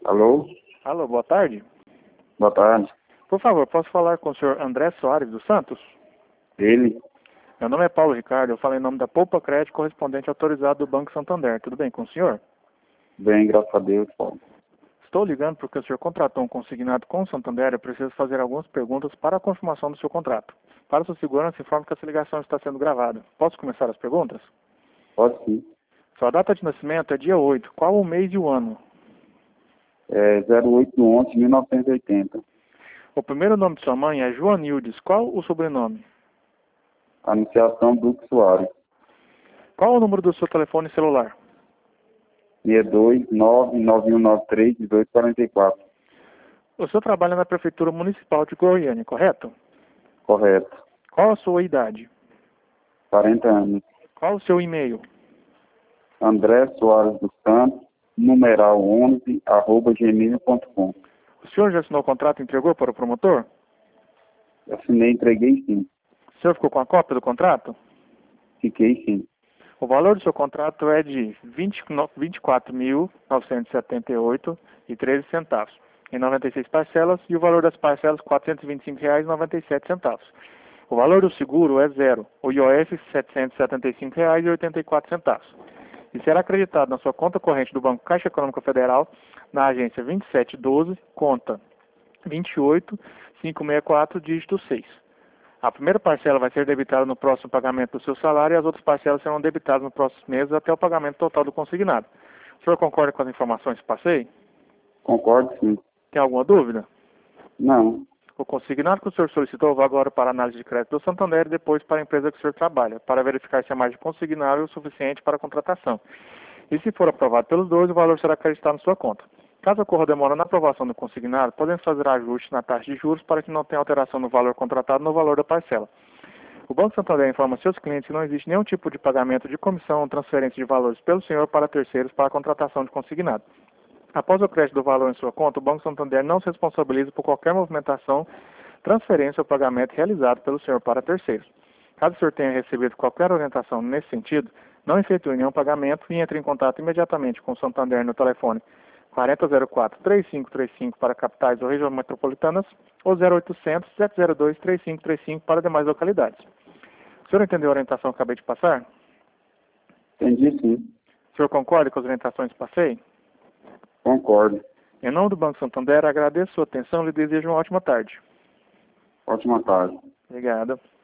Alô? Alô, boa tarde. Boa tarde. Por favor, posso falar com o senhor André Soares dos Santos? Ele? Meu nome é Paulo Ricardo, eu falo em nome da Poupa Crédito, correspondente autorizado do Banco Santander. Tudo bem com o senhor? Bem, graças a Deus, Paulo. Estou ligando porque o senhor contratou um consignado com o Santander. Eu preciso fazer algumas perguntas para a confirmação do seu contrato. Para sua segurança, informe que essa ligação está sendo gravada. Posso começar as perguntas? Pode sim. Sua data de nascimento é dia 8. Qual o mês e o ano? É 08/11/1980. O primeiro nome de sua mãe é Joanildes. Qual o sobrenome? Anunciação Duque Soares. Qual o número do seu telefone celular? 62991931844. O senhor trabalha na Prefeitura Municipal de Goiânia, correto? Correto. Qual a sua idade? 40 anos. Qual o seu e-mail? André Soares dos Santos, numeral 11, @gmail.com. O senhor já assinou o contrato e entregou para o promotor? Assinei, entreguei sim. O senhor ficou com a cópia do contrato? Fiquei sim. O valor do seu contrato é de R$ 24.978,13, em 96 parcelas, e o valor das parcelas R$ 425,97. O valor do seguro é zero, o IOF R$ 775,84. E será acreditado na sua conta corrente do Banco Caixa Econômica Federal, na agência 2712, conta 28564, dígito 6. A primeira parcela vai ser debitada no próximo pagamento do seu salário e as outras parcelas serão debitadas nos próximos meses até o pagamento total do consignado. O senhor concorda com as informações que passei? Concordo sim. Tem alguma dúvida? Não. O consignado que o senhor solicitou vai agora para a análise de crédito do Santander e depois para a empresa que o senhor trabalha, para verificar se a margem consignável é o suficiente para a contratação. E se for aprovado pelos dois, o valor será acreditado na sua conta. Caso ocorra demora na aprovação do consignado, podemos fazer ajustes na taxa de juros para que não tenha alteração no valor contratado no valor da parcela. O Banco Santander informa seus clientes que não existe nenhum tipo de pagamento de comissão ou transferência de valores pelo senhor para terceiros para a contratação de consignado. Após o crédito do valor em sua conta, o Banco Santander não se responsabiliza por qualquer movimentação, transferência ou pagamento realizado pelo senhor para terceiros. Caso o senhor tenha recebido qualquer orientação nesse sentido, não efetue nenhum pagamento e entre em contato imediatamente com o Santander no telefone 4004-3535 para capitais ou regiões metropolitanas ou 0800-702-3535 para demais localidades. O senhor entendeu a orientação que acabei de passar? Entendi sim. O senhor concorda com as orientações que passei? Concordo. Em nome do Banco Santander, agradeço a sua atenção e lhe desejo uma ótima tarde. Ótima tarde. Obrigado.